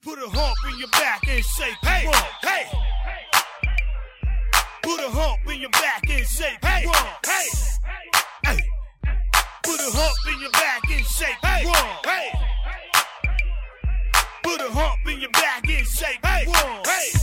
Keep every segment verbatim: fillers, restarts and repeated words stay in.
Put a hump in your back and shake hey, it. Hey, put a hump in your back and shake it. Hey, hey, hey. Put a hump in your back and shake it. Hey, hey. Put a hump in your back and shake it. Hey, hey.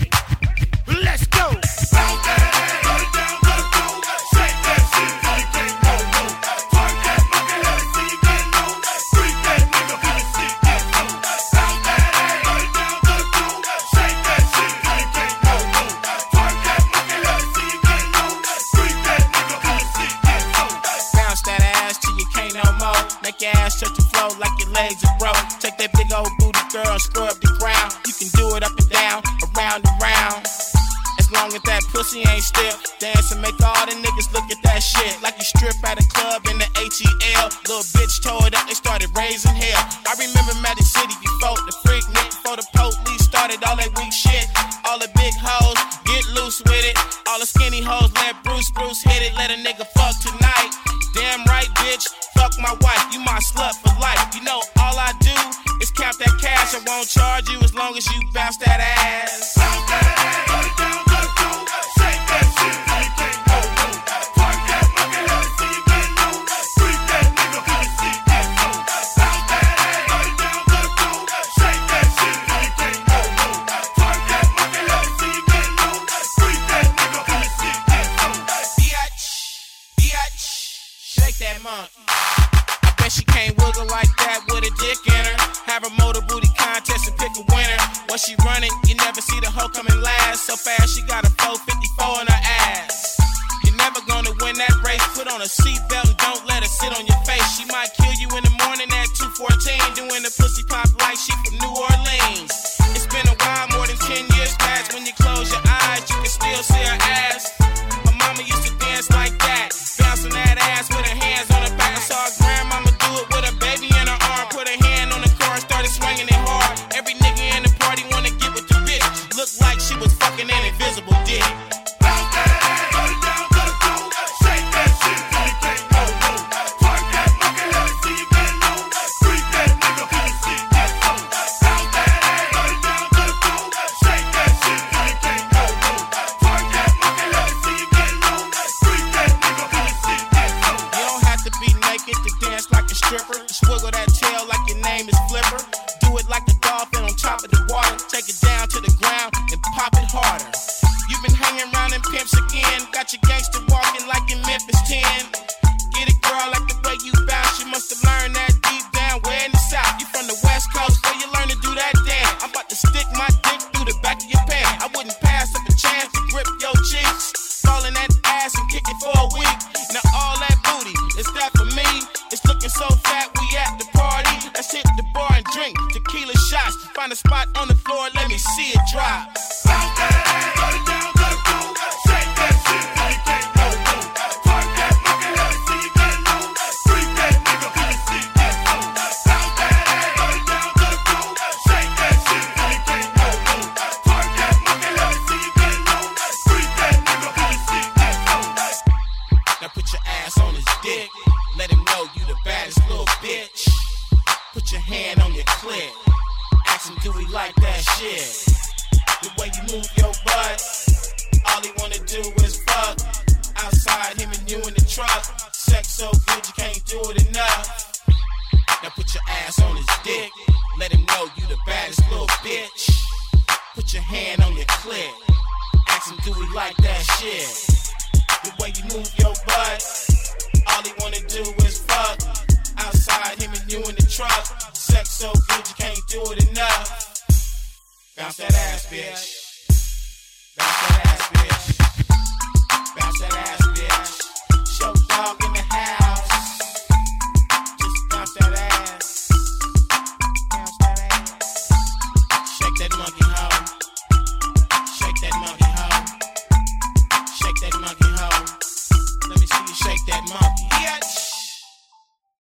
Let's go. Bounce that ass, put it down to the floor. Shake that shit till you can't no more. Twerk that monkey, let it see you get low. Freak that nigga till the shit get low. Bounce that ass, put it down to the floor. Shake that shit till you can't no more. Twerk that monkey, let it see you get low. Freak that nigga till the shit get low. Bounce that ass till you can't no more. Make your ass touch the floor like your legs are broke. Take that big old booty girl and scrub the ground. You can do it up and down, around and round. As long as that pussy ain't stiff, dance and make all the niggas look at that shit. Like you strip at a club in the H E L. Little bitch tore it up, they started raising hell. I remember Magic City before the freak nick, before the police started all that weak shit. All the big hoes, get loose with it. All the skinny hoes, let Bruce Bruce hit it. Let a nigga fuck tonight. Damn right, bitch, fuck my wife. You my slut for life. You know all I do is count that cash. I won't charge you as long as you bounce that ass. Bounce that ass, put it down to the floor. Shake that shit till you can't no more. Twerk that monkey, let it see you get low. Freak that nigga till the shit get low. Bounce that ass, put it down to the floor. Shake that shit till you can't no more. Twerk that monkey, let it see you get low. Freak that nigga till the shit get low. Biatch, biatch, shake that monkey. I bet she can't wiggle like that with a dick in her. Have a motor booty contest and pick a winner. Once she running, you never see the hoe coming last. So fast, she got a four fifty-four in her ass. You're never gonna win that race. Put on a seatbelt and don't let her sit on your face. She might kill you in the morning at two fourteen, doing the pussy pop like she from New Orleans. It's been a while, more than ten years past. When you close your eyes, you can still see her ass. Her mama used to dance like that, bouncing that ass with her hands on her back. I saw her grandmama do it with her baby in her arm. Put her hand on the car and started swinging it hard. Every nigga in the party wanna get with the bitch. Looked like she was fucking an invisible dick. Bounce that ass, put it down to the floor. Shake that shit till you can't no more. Twerk that monkey, let it see you get low. Freak that nigga till the shit get low. Bounce that ass, put it down to the floor. Shake that shit till you can't no more. Twerk that monkey, let it see you get low. Freak that nigga till the shit get low. You don't have to be naked to dance like a stripper. Just wiggle that tail like your name is Flipper. Do it like a dolphin on top of the water. Take it down to the ground and pop it harder. You've been hanging around in pimps again. Got your gangster walking like in Memphis ten. Get it, girl, like the way you bounce. You must have learned that deep down way in the south. You from the west coast where you learn to do that dance. I'm about to stick my dick through the back of your pants. I wouldn't pass up a chance to grip your cheeks. Fall in that ass and kick it for a week. Now all that booty, is that for me? It's looking so fat, we at the party. Let's hit the bar and drink tequila shots. Find a spot on the floor, let me see it drop. Bounce that ass, put it down to the floor. Shake that shit till you can't no more. Twerk that monkey, let it see you get low. Freak that nigga till the shit get low. Bounce that ass, put it down to the floor. Shake that shit till you can't no more. Twerk that monkey, let it see you get low. Freak that nigga till the shit get low. Now put your ass on his dick. Let him know you the baddest little bitch. Put your hand on your clit. Ask him, do he like that shit? The way you move your butt. All he wanna do is fuck. Outside, him and you in the truck. Sex so good you can't do it enough. Now put your ass on his dick. Let him know you the baddest little bitch. Put your hand on your clit. Ask him, do he like that shit? The way you move your butt.